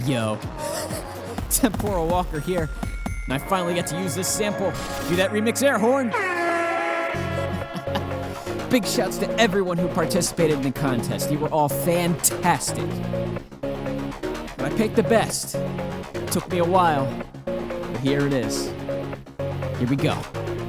Yo, Temporal Walker here, and I finally get to use this sample. Do that remix air horn. Big shouts to everyone who participated in the contest. You were all fantastic. But I picked the best. It took me a while, but here it is. Here we go.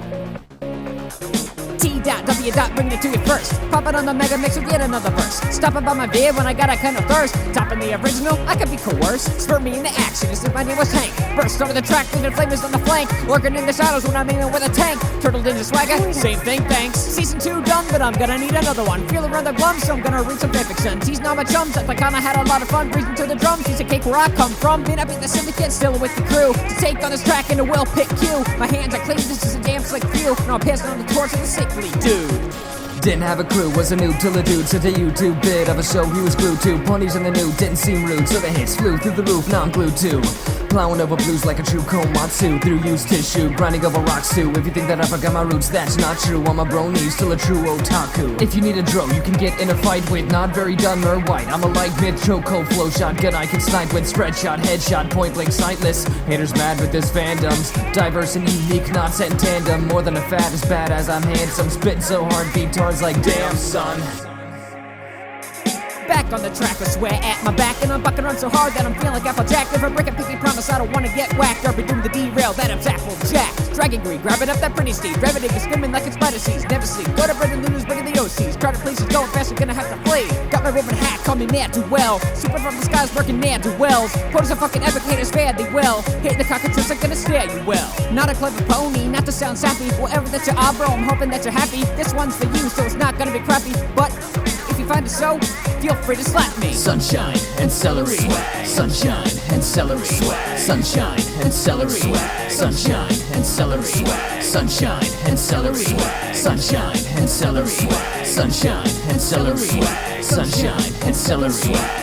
T.W. bringing it to you first. Pop it on the mega mix with yet another verse. Stopping by my vid when I got a kind of thirst. Topping the original, I could be coerced. Spur me into action as if my name was Hank. Burst over the track, leaving flamers on the flank. Lurking in the shadows when I'm aiming with a tank. Turtle Ninja swagger, same thing, thanks. Season 2 done, but I'm gonna need another one. Feeling rather glum, so I'm gonna read some fanfiction. Teasing all my chums, I kinda had a lot of fun. Breathing to the drums, piece of cake where I come from. Being up in the syndicate, still with the crew. To take on this track in a well-picked cue. My hands are clean, this is a damn slick view. Now I'm passing on the torch of the sickly dude. Didn't have a crew, was a noob till a dude sent a YouTube bit of a show he was glued to. Ponies in the nude didn't seem rude, so the hits flew through the roof, now I'm glued to. Plowing over blues like a true komatsu. Through used tissue, grinding over rocks too. If you think that I forgot my roots, that's not true. I'm a brony, still a true otaku. If you need a dro, you can get in a fight with not very done or white. I'm a light mid, choco, flow shotgun, I can snipe with spread shot, headshot, point blank, sightless. Haters mad with this fandoms. Diverse and unique, not set in tandem. More than a fat, as bad as I'm handsome. Spitting so hard, beat tards like damn son. Back on the track, I swear at my back. And I'm bucking around so hard that I'm feeling like Applejack. Never break a pinky promise, I don't wanna get whacked. I'll be doing the derail, that I'm Applejack. Dragon Green, grabbing up that pretty steed. Revenue is skimming like it's spider seeds. Never sleep, go to Brendan Luna's bringing the OCs. Crowded places going fast, I'm gonna have to flee. Got my ribbon hat, call me Mad to well. Super from the skies, working Mad to wells. Quotas are fucking epic, haters fare thee well. Hitting the cockatrice, I'm gonna stare you well. Not a clever pony, not to sound sappy. Whatever that you are, bro, I'm hoping that you're happy. This one's for you, so it's not gonna be crappy. But if you find it so, feel free to slap me. Sunshine and celery, sunshine and celery, sunshine and celery, sunshine and celery, sunshine and celery, sunshine and celery, sunshine and celery, sunshine and celery.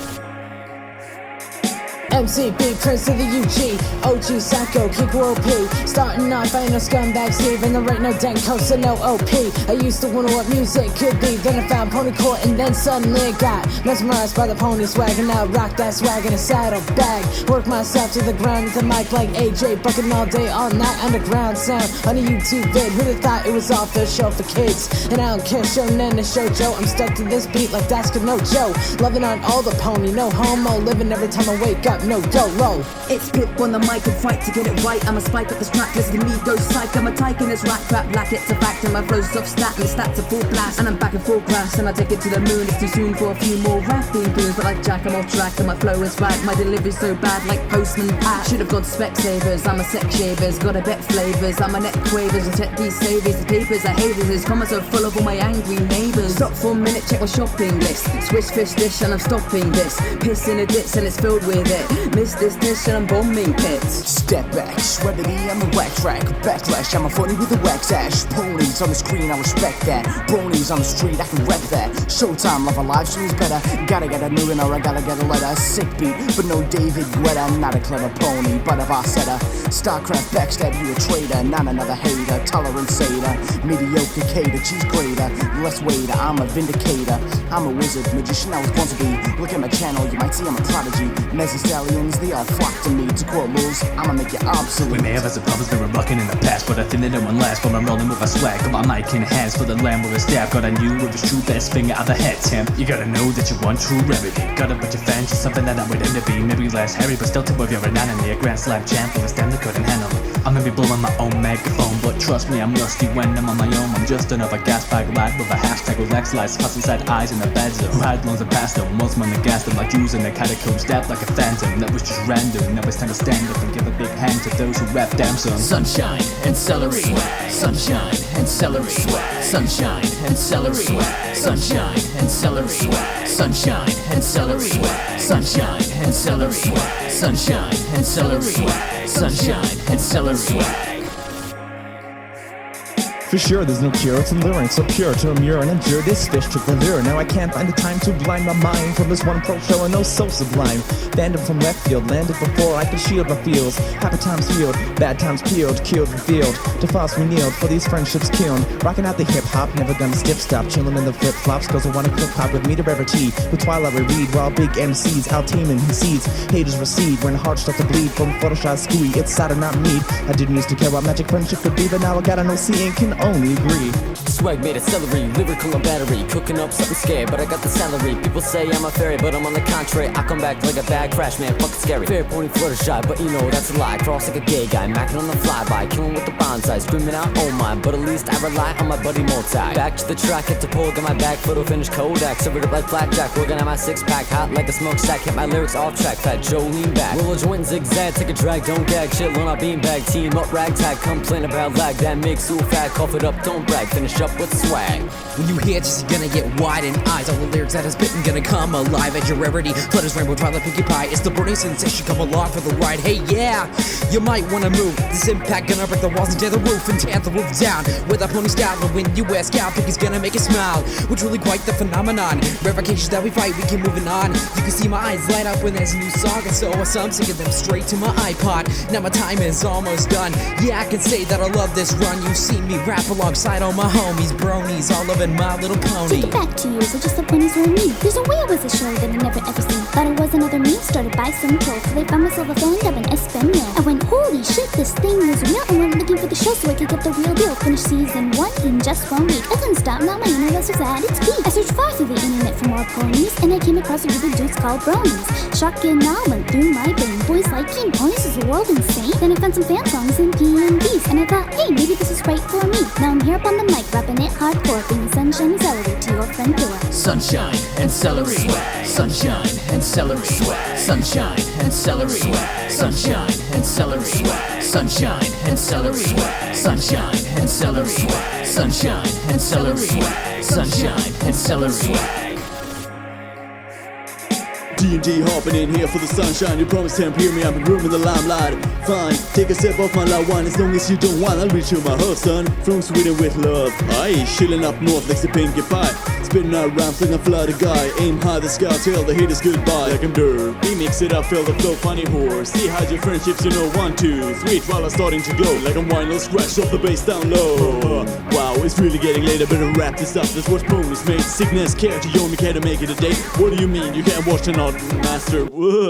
MCB, Prince of the UG, OG Sacco, Kick World P. Starting off, I ain't no scumbag Steve, and there ain't no Denko, so no OP. I used to wonder what music could be, then I found Pony Court, and then suddenly I got mesmerized by the pony swag, and now I rock that swag in a saddle bag. Work myself to the ground with the mic like AJ, bucking all day, all night, underground sound on a YouTube vid. Who'd have thought it was off the show for kids? And I don't care, shonen to shoujo, I'm stuck to this beat like that's no Joe. Loving on all the pony, no homo, living every time I wake up. No YOLO. It's Pip on the mic and fight to get it right. I'ma spike up this track, listen to me go psych. I'm a tyke in this rap crap, black it's a fact. And my flow's off stat and the stats are full blast. And I'm back in full class and I take it to the moon. It's too soon for a few more rapping tunes, but like Jack I'm off track and my flow is right. My delivery's so bad like Postman Pat. Should've gone to Specsavers, I'm a sex shavers. Got a bet flavors, I'm a neck quavers. And check these savers, the papers I hate this. Comments are full of all my angry neighbours. Stop for a minute, check my shopping list. Swish fish dish and I'm stopping this. Piss in a ditch and it's filled with it. Miss this dish and I'm bombing pits. Step back, shreddity, I'm a whack track. Backlash, I'm a funny with a wax ash. Ponies on the screen, I respect that. Bronies on the street, I can rep that. Showtime, love a live stream's better. Gotta get a new or I gotta get a letter. Sick beat, but no David Guetta. Not a clever pony, but a Varsetter. Starcraft, backstab, you a traitor. Not another hater, tolerant satyr. Mediocre cater, cheese grater. Less waiter, I'm a vindicator. I'm a wizard, magician I was born to be. Look at my channel, you might see I'm a prodigy. Stallions, they all flock to me. To quote rules, I'ma make it obsolete. We may have had some problems, been rocking in the past, but I think that no one lasts. But I'm rolling with a swag, got my mic in hands for the lamb with a staff. Got I knew it was true, best finger out the head, Tim. You gotta know that you want true remedy. Got a bunch of fans, just something that I would end up being. Maybe less hairy, but still tip of your anatomy. A grand slam champ, but a stand that couldn't handle me. I'm gonna be blowing my own megaphone, but trust me, I'm rusty when I'm on my own. I'm just another gas bag lad with a hashtag with Lex lights, cuss inside eyes in the bedroom. Who had loans and passed them, most men that gassed them like Jews in the catacombs, stabbed like a phantom. That was just random. Now it's time to stand up and give a big hand to those who rap damn son. Sunshine and celery, sunshine and celery, sunshine and celery, sunshine and celery, sunshine and celery, sunshine and celery, sunshine and celery, sunshine and celery. For sure, there's no cure, it's alluring, so pure to allure and endure. This fish took the lure. Now I can't find the time to blind my mind from this one pro show and no so sublime. Fandom from left field, landed before I could shield my feels. Happy times healed, bad times peeled, killed revealed. To false we kneeled, for these friendships killing. Rocking out the hip hop, never gonna skip stop. Chilling in the flip flops, cause I wanna clip hop with me to rarity. With Twilight we read, while big MCs out teaming who seeds. Haters recede when hearts start to bleed from Photoshop screwy. It's sad and not need. I didn't used to care what magic friendship could be, but now I gotta know see and can only agree. Swag made of celery, lyrical and battery. Cooking up something scared, but I got the salary. People say I'm a fairy, but I'm on the contrary. I come back like a bad crash, man, fucking scary. Fair pony Fluttershy, but you know that's a lie. Cross like a gay guy, macking on the flyby. Killing with the bonsai, screaming out, oh my. But at least I rely on my buddy Multi. Back to the track, hit the pole, got my back, photo finish Kodak. Serve it up like blackjack, working on my six-pack. Hot like a smokestack, hit my lyrics off track. Fat Joe, lean back. Roll a joint, zigzag, take a drag, don't gag. Chill on our beanbag, team up, ragtag. Complain about lag, that makes you fat. Cough it up, don't brag, finish up with swag. When you hear this, you're gonna get wide in eyes. All the lyrics that I spittin' gonna come alive at your rarity. Flutters, rainbow, twilight, pinkie pie. It's the burning sensation, come along for the ride. Hey, yeah, you might wanna move. This impact gonna break the walls and tear the roof and tear the roof down. With a pony style, and when you ask out, Pinkie's gonna make you smile. Which really quite the phenomenon. Revocations that we fight, we keep moving on. You can see my eyes light up when there's a new song. And so I'm singing them straight to my iPod. Now my time is almost done. Yeah, I can say that I love this run. You see me rap alongside all my homies, bronies, all loving My Little Pony. Take it back 2 years, or just the ponies were me. There's a way I was a show that I never ever seen. Thought it was another meme started by some troll. So they found myself a fan of an Espanol. I went, holy shit, this thing is real. And went looking for the show so I could get the real deal. Finished season 1 in just 1 week. I couldn't stop, now my internet was at its peak. I searched far through the internet for more ponies, and I came across a group of dudes called bronies. Shock and awe went through my brain. Boys liking ponies, is the world insane? Then I found some fan songs and PNBs, and I thought, hey, maybe this is right for me. Now I'm here up on the mic, rapping it hardcore, bringing sunshine and celery to your front door. Sunshine and celery, sunshine and celery, sunshine and celery, sunshine and celery, sunshine and celery, sunshine and celery, sunshine and celery, sunshine and celery. D&D hopping in here for the sunshine. You promised him, hear me, I'm in room in the limelight. Fine, take a sip of my loud wine. As long as you don't want, I'll reach you my heart, son. From Sweden with love, aye. Chilling up north like the Pinkie Pie. Spitting out rhymes like a flooded guy. Aim high the sky, tell the haters goodbye. Like I'm dirt, we mix it up, feel the flow, funny horse. See how your friendships, you know, 1, 2, 3. While I'm starting to glow, like I'm wine, scratch off the bass down low. Wow, it's really getting late, I better wrap this up. That's what ponies made. Sickness, care to you, me care to make it a day. What do you mean, you can't watch an master?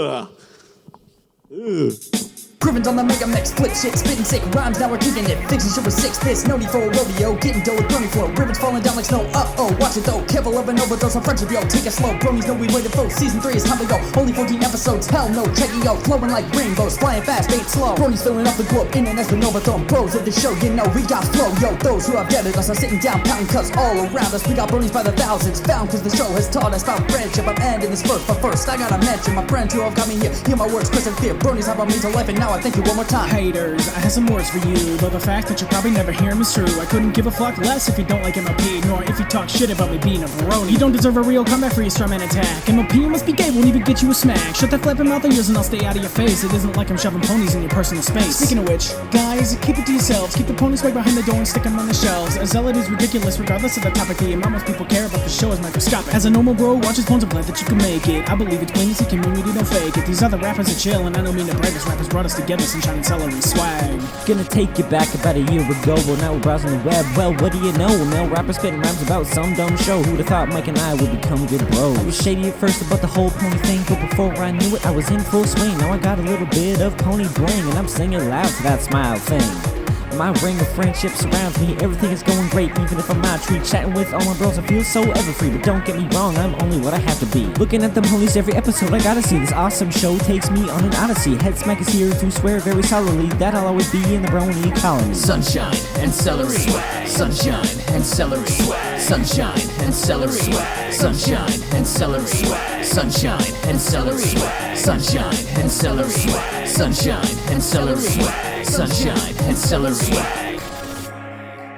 Grivens on the mega mix, flip shit, spitting sick rhymes, now we're kicking it. Fixing shit with 6, this, no need for a rodeo. Getting dough with brony flow, ribbons falling down like snow. Uh-oh, watch it though, careful of an overdose on friendship, yo. Take it slow, bronies know we waited for. Season 3 is time to go, only 14 episodes, hell no. Check it, yo, flowing like rainbows, flying fast, ain't slow. Bronies filling up the globe, internet been overthrown. Bros of the show, you know we got flow, yo. Those who have doubted us are sitting down, pounding cuts all around us. We got bronies by the thousands, found cause the show has taught us about friendship. I'm ending this first, but first I gotta mention my friends who have got me here. Hear my words crystal clear, bronies have brought me to life, and now I thank you one more time. Haters, I have some words for you, though the fact that you probably never hear them is true. I couldn't give a fuck less if you don't like MLP, nor if you talk shit about me being a brony. You don't deserve a real comeback for your strawman attack. MLP must be gay, won't even get you a smack. Shut that flapping mouth of yours and I'll stay out of your face. It isn't like I'm shoving ponies in your personal space. Speaking of which, guys, keep it to yourselves. Keep the ponies right behind the door and stick them on the shelves. A zealot is ridiculous regardless of the topic. The amount most people care about the show is microscopic. As a normal bro, watch his bones and glad that you can make it. I believe it's plain as a community, don't fake it. These other rappers are chill and I don't mean to brag. This rappers brought us together, sunshine and celery swag. Gonna take you back about a year ago. Well, now we're browsing the web. Well, what do you know? Male rappers spitting rhymes about some dumb show. Who'd have thought Mike and I would become good bros? I was shady at first about the whole pony thing, but before I knew it, I was in full swing. Now I got a little bit of pony bling, and I'm singing loud to that smile thing. My ring of friendship surrounds me, everything is going great, even if I'm not treat. Chatting with all my bros, I feel so ever free, but don't get me wrong, I'm only what I have to be. Looking at them ponies every episode, I gotta see. This awesome show takes me on an odyssey. Head smack is here to swear very solidly that I'll always be in the brony colony. Sunshine and celery, sunshine and celery, sunshine and celery, sunshine and celery, sunshine and celery, sunshine and celery, sunshine and celery, sunshine and celery.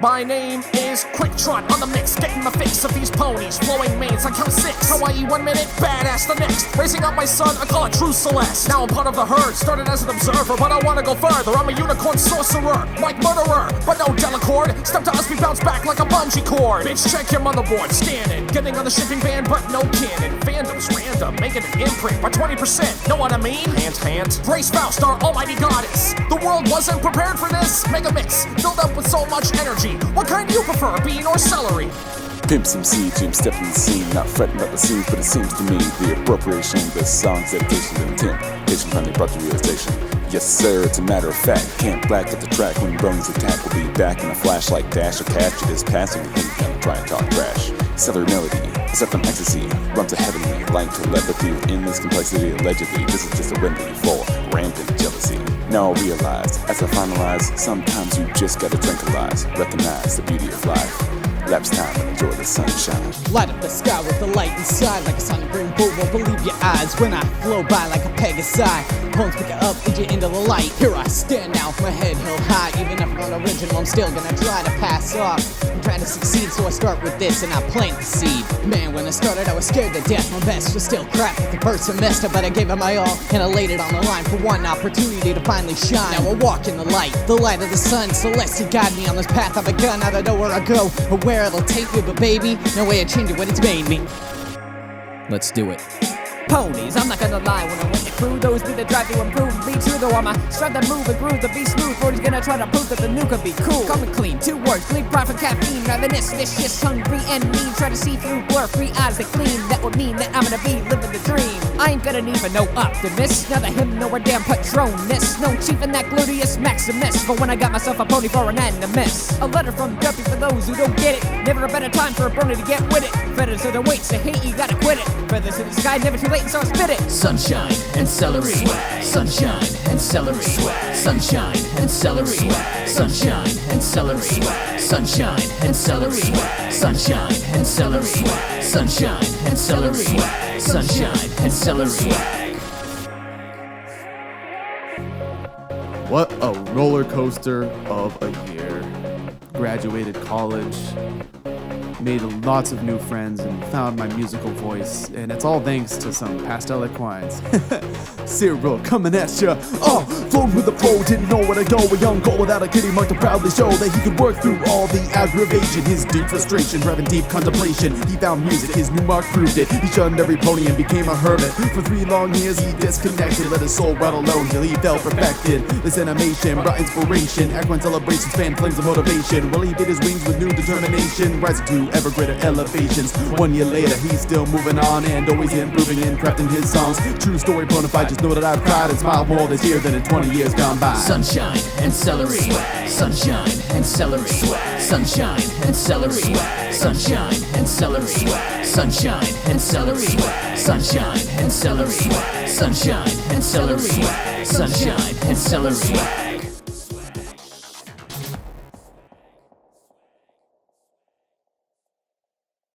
My name is Quicktrot on the mix, getting my fix of these ponies, flowing mains, I count 6. Hawaii 1 minute, badass the next. Raising up my son, I call it True Celeste. Now I'm part of the herd, started as an observer, but I wanna go further. I'm a unicorn sorcerer, Mike Murderer, but no Delacord. Step to us, we bounce back like a bungee cord. Bitch, check your motherboard, scanning. Getting on the shipping van, but no cannon. Fandom's random, making an imprint by 20%. Know what I mean? Hint. Grace Faust, our almighty goddess. The world wasn't prepared for this. Mega mix, filled up with so much energy. What kind do you prefer, bean or celery? Pimp some seed, Jim stepping the scene, not fretting about the scenes, but it seems to me the appropriation, the song's dedication and intent, patient finally brought to realization. Yes sir, it's a matter of fact, can't black at the track when Brony's attack will be back in a flashlight dash or capture this passing and think gonna try and talk trash. Celery melody, set from ecstasy, run to heavenly, like telepathy with endless complexity, allegedly, this is just a remedy for rampant jealousy. Now I realize, as I finalize, sometimes you just gotta tranquilize, recognize the beauty of life. Lapse time and enjoy the sunshine. Light up the sky with the light inside, like a sun green bull won't believe your eyes when I flow by like a Pegasi. Bones pick it up, edge it into the light. Here I stand now, my head held high. Even if I'm not original, I'm still gonna try to pass off. I'm trying to succeed, so I start with this and I plant the seed. Man, when I started, I was scared to death. My best was still crap at the first semester, but I gave it my all and I laid it on the line for one opportunity to finally shine. Now I walk in the light of the sun. Celeste guide me on this path I've begun. I don't know where I go or where it'll take me, but baby, no way of changing what it's made me. Let's do it. Ponies, I'm not gonna lie, when I went to crew, those be the drive to improve me too, though I'm a strive to move and groove to be smooth. 40's gonna try to prove that the new could be cool. Call me clean, 2 words, clean pride from caffeine, ravenous, vicious, hungry and mean. Try to see through blur, 3 eyes that gleam. That would mean that I'm gonna be living the dream. I ain't gonna need for no optimist, neither him nor a damn patronus. No chief in that gluteus maximus, but when I got myself a pony for an animus. A letter from Duffy for those who don't get it. Never a better time for a brony to get with it. Feathers to the weights, to hate you gotta quit it. Feathers to the sky, never too late, so I spit it. Sunshine and celery, sunshine and celery, sunshine and celery, sunshine and celery, sunshine and celery, sunshine and celery, sunshine and celery, sunshine and celery. What a roller coaster of a year. Graduated college, made lots of new friends, and found my musical voice, and it's all thanks to some pastel equines. Cyril coming at ya. Flowed with the flow, didn't know where to go. A young goal without a kitty mark to proudly show that he could work through all the aggravation. His deep frustration, driving deep contemplation. He found music, his new mark proved it. He shunned every pony and became a hermit. For 3 long years he disconnected, let his soul run alone till he felt perfected. This animation brought inspiration, equine celebrations, fan flames of motivation. Well, he beat his wings with new determination, rising to ever greater elevations. 1 year later, he's still moving on and always improving and crafting his songs. True story, bona fide, just know that I've cried and smiled more this year than in 20 years gone by. Sunshine and celery, sunshine and celery, sunshine and celery, sunshine and celery, sunshine and celery, sunshine and celery, sunshine and celery, sunshine and celery.